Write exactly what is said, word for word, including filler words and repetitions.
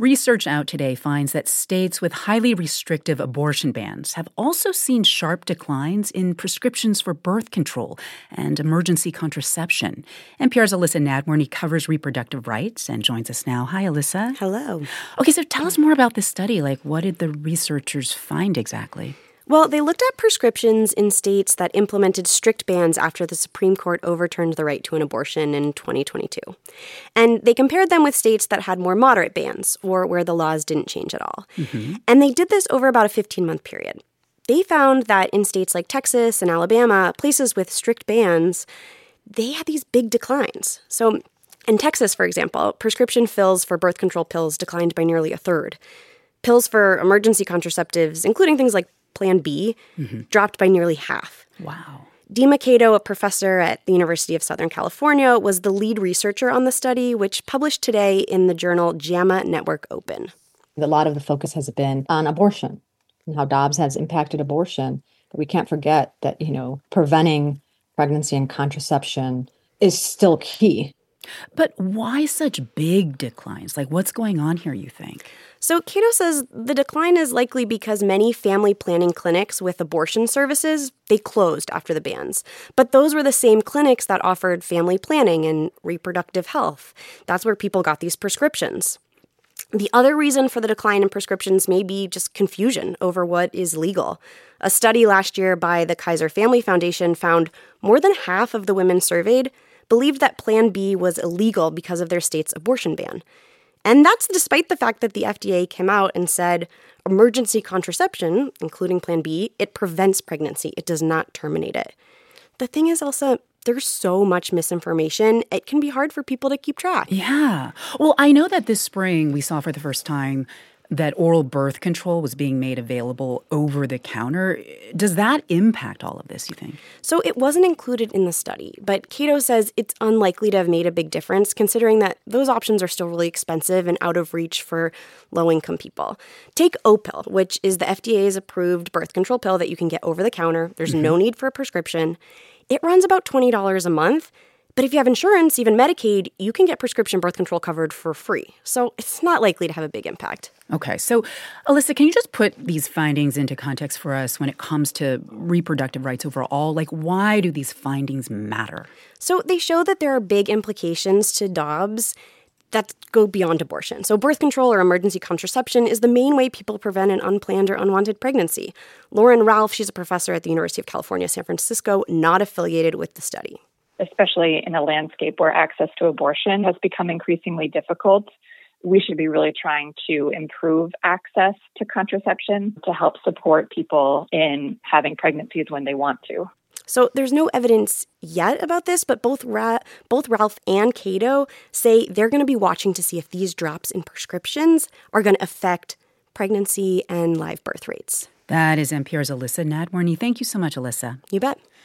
Research out today finds that states with highly restrictive abortion bans have also seen sharp declines in prescriptions for birth control and emergency contraception. N P R's Alyssa Nadworny covers reproductive rights and joins us now. Hi, Alyssa. Hello. Okay, so tell us more about this study. Like, what did the researchers find exactly? Well, they looked at prescriptions in states that implemented strict bans after the Supreme Court overturned the right to an abortion in twenty twenty-two. And they compared them with states that had more moderate bans or where the laws didn't change at all. Mm-hmm. And they did this over about a fifteen-month period. They found that in states like Texas and Alabama, places with strict bans, they had these big declines. So in Texas, for example, prescription fills for birth control pills declined by nearly a third. Pills for emergency contraceptives, including things like Plan B, mm-hmm. dropped by nearly half. Wow. Dima Cato, a professor at the University of Southern California, was the lead researcher on the study, which published today in the journal JAMA Network Open. A lot of the focus has been on abortion and how Dobbs has impacted abortion. But we can't forget that, you know, preventing pregnancy and contraception is still key. But why such big declines? Like, what's going on here, you think? So Cato says the decline is likely because many family planning clinics with abortion services, they closed after the bans. But those were the same clinics that offered family planning and reproductive health. That's where people got these prescriptions. The other reason for the decline in prescriptions may be just confusion over what is legal. A study last year by the Kaiser Family Foundation found more than half of the women surveyed believed that Plan B was illegal because of their state's abortion ban. And that's despite the fact that the F D A came out and said emergency contraception, including Plan B, it prevents pregnancy. It does not terminate it. The thing is, Elsa, there's so much misinformation, it can be hard for people to keep track. Yeah. Well, I know that this spring we saw for the first time that oral birth control was being made available over the counter. Does that impact all of this, you think? So it wasn't included in the study, but Cato says it's unlikely to have made a big difference considering that those options are still really expensive and out of reach for low-income people. Take Opill, which is the F D A's approved birth control pill that you can get over the counter. There's mm-hmm. no need for a prescription. It runs about twenty dollars a month. But if you have insurance, even Medicaid, you can get prescription birth control covered for free. So it's not likely to have a big impact. Okay. So, Alyssa, can you just put these findings into context for us when it comes to reproductive rights overall? Like, why do these findings matter? So they show that there are big implications to Dobbs that go beyond abortion. So birth control or emergency contraception is the main way people prevent an unplanned or unwanted pregnancy. Lauren Ralph, she's a professor at the University of California, San Francisco, not affiliated with the study. Especially in a landscape where access to abortion has become increasingly difficult, we should be really trying to improve access to contraception to help support people in having pregnancies when they want to. So there's no evidence yet about this, but both Ra- both Ralph and Cato say they're going to be watching to see if these drops in prescriptions are going to affect pregnancy and live birth rates. That is N P R's Alyssa Nadworny. Thank you so much, Alyssa. You bet.